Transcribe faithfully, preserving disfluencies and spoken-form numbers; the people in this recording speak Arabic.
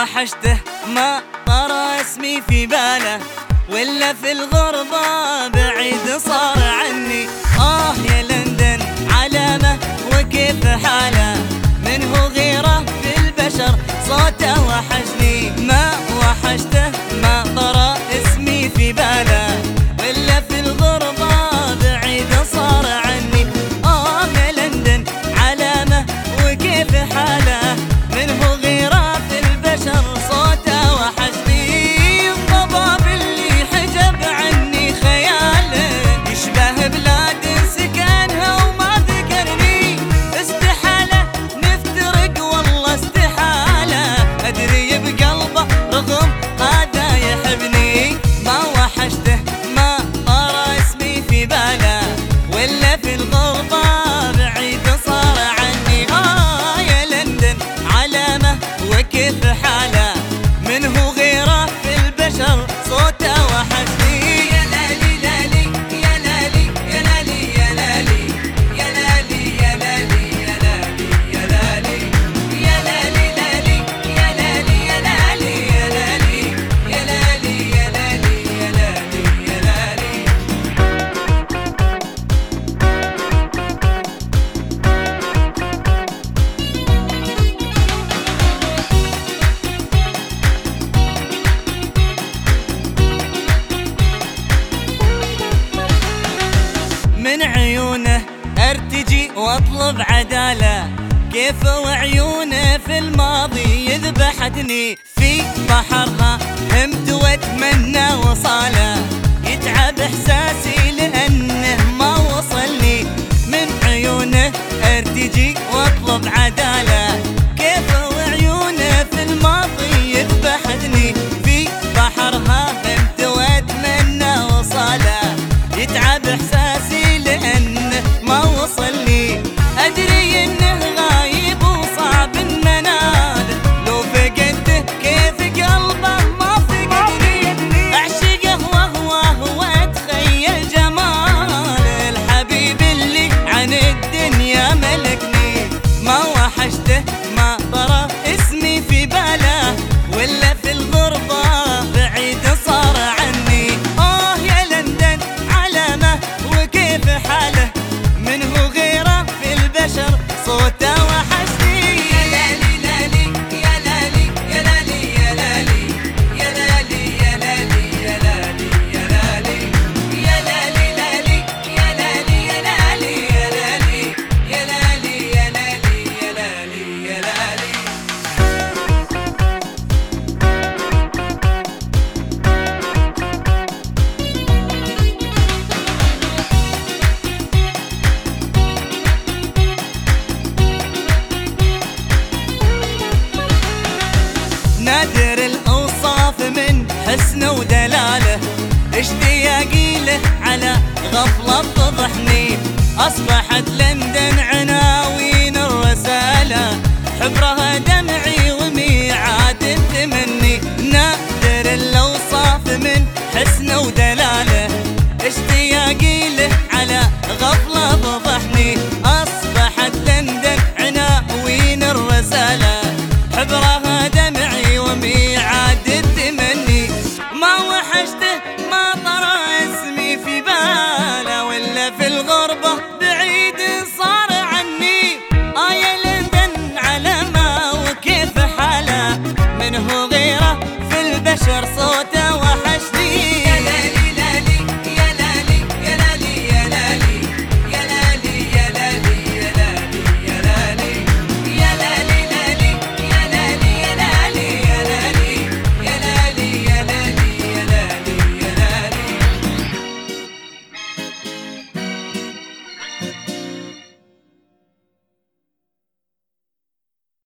وحشته ما طرى اسمي في باله، ولا في الغربة بعيد صار عني. آه يا لندن علامة وكيف حاله، منه غيره في البشر صوته وحشني. ما وحشته ما طرى اسمي في باله، ولا في الغربة بعيد صار عني. آه يا لندن علامة وكيف حاله، منه غيره في البشر صوته وحشني. الضباب اللي حجب عني خياله، يشبه بلاد سكنها وما ذكرني. استحالة نفترق والله استحالة، أدري بقلبه رغم هذا يحبني. ما وحشته ما طرى اسمي في باله، ولا في الغربة بعيد صار عني. آه يا لندن علامة وكيف حاله، منه غيره في البشر صوته وحشني. يا لالي لالي يا لالي يا لالي يا لالي يا لالي يا لالي يا لالي يا لالي يا لالي يا لالي يا لالي يا لالي يا لالي يا لالي يا لالي يا لالي يا لالي. من عيونه ارتجي واطلب عداله، كيف وعيونه في الماضي يذبحتني. في بحرها همت واتمنى وصاله، يتعب احساسي لانه ما وصلني. من عيونه ارتجي واطلب عداله، كيف وعيونه في الماضي يذبحتني. في بحرها همت واتمنى وصاله، يتعب احساسي لانه ما وصلني. ادري انه غايب وصعب المنال، لو فقدته كيف قلبه ما فقدني. اعشقه وهو واتخيل جمال الحبيب اللي عن الدنيا ملكني. ما وحشته ما طرى اسمي في باله، ولا في الغربة بعيد صار عني. آه يا لندن علامة وكيف حاله، منه غيره في البشر صوته وحشني. يا لالي لالي يا لالي يا لالي يا لالي يا لالي يا لالي يا لالي يا لالي يا لالي لالي يا لالي يا لالي يا لالي يا لالي يا لالي يا لالي يا لالي. نادر الأوصاف من حسنه ودلاله، اشتياقي له على غفلة تضحني. أصبحت لندن عناوين الرسالة، حبرها دمعي وميعاد التمني. نادر الأوصاف من حسنه ودلاله، اشتياقي له على غفلة تضحني. أصبحت لندن عناوين الرسالة، حبرها دمعي وميعاد التمني. ما وحشته ما طرى اسمي في باله، ولا في الغربة بعيد صار عني. آه يا لندن علامة وكيف حاله، منه غيره في البشر